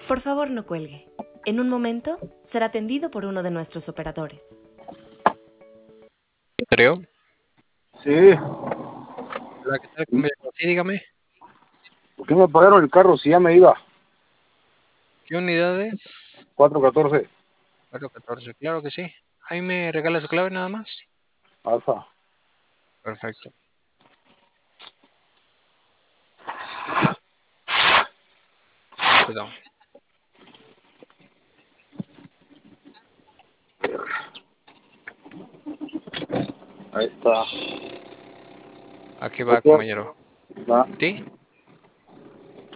Por favor, no cuelgue. En un momento será atendido por uno de nuestros operadores. Creo. Sí. Hola, ¿qué tal? ¿Cómo me llamo? Sí, dígame. ¿Por qué me pagaron el carro si ya me iba? ¿Qué unidades? 414. 414, claro que sí. Ahí me regala su clave nada más. Alfa. Perfecto. Perdón. Ahí está. Aquí va, Gracias. compañero. Va. ¿Sí?